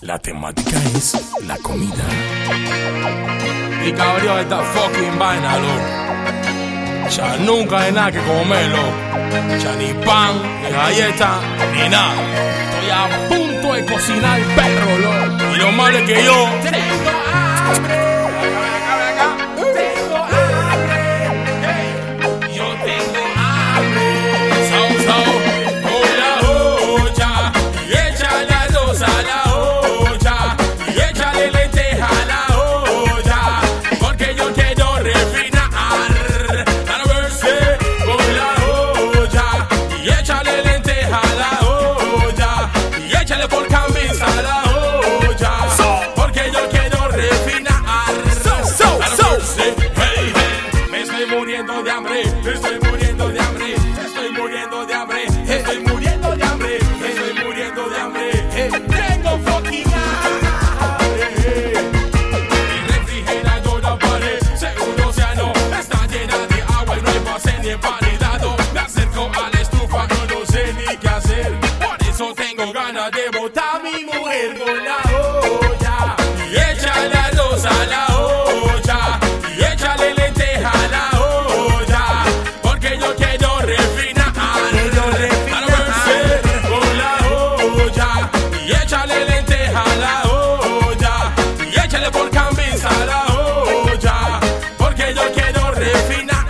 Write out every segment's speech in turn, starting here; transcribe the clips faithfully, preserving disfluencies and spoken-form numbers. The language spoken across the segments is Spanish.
La temática es la comida. Y cabrón, esta fucking vaina, loco. Ya nunca hay nada que comerlo. Ya ni pan, ni galleta, ni nada. Estoy a punto de cocinar el perro, loco. Y lo malo es que yo tengo hambre. Tengo hambre. Hey. Yo tengo hambre. Sao, sao. Con la olla. Y échale arroz a la olla. Y échale lenteja a la olla. Porque yo quiero refinar. A verse con la olla. Y échale lenteja a la olla. Y échale por camisa a la olla. Porque yo quiero refinar. So, so, so. Hey, hey. Me estoy muriendo de hambre. Me estoy muriendo de hambre. Me estoy muriendo de hambre. Estoy muriendo de hambre. Estoy muriendo de hambre. Tengo fucking hambre. Mi refrigerador no pare. Seguro océano está llena de agua y no hay pase ni emparedado. Me acerco a la estufa y no sé ni qué hacer. Por eso tengo ganas de botar a mi mujer con la olla. Y échale arroz a la olla. Y échale lenteja a la olla. Porque yo quiero refinar. Quiero refinar. Con la olla. Y échale lenteja a la olla. Y échale por camisa a la olla. Porque yo quiero refinar.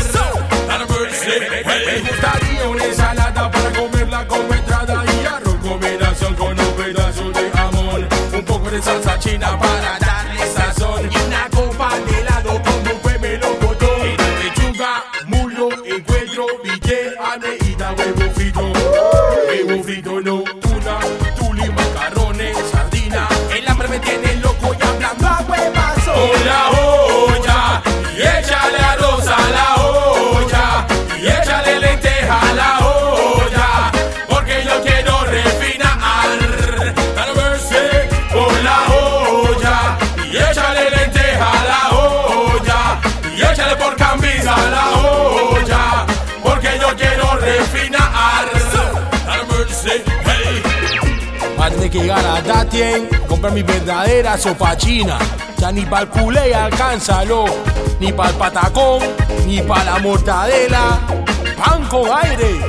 Me gustaría una ensalada para comerla como entrada y arroz combinación con un pedazo de jamón, un poco de salsa china para darle sazón y una copa de helado con un buen melocotón. Lechuga, muslo, encuentro, billete, aneída, huevo frito, huevo frito no, tuna, tuli, macarrones, sardina. El hambre me tiene loco y hablando a huevazo. Con la olla y échale arroz a la olla y échale lenteja a la olla, porque yo quiero refinar. Para verse con la olla y échale lenteja a la olla y échale por camisa a la olla, porque yo quiero refinar. Para verse, hey. Va a tener que llegar a Datien, comprar mi verdadera sopa china. Ya ni pa'l culé alcanza, loco. Ni pa'l patacón, ni pa' la mortadela. Pan con aire.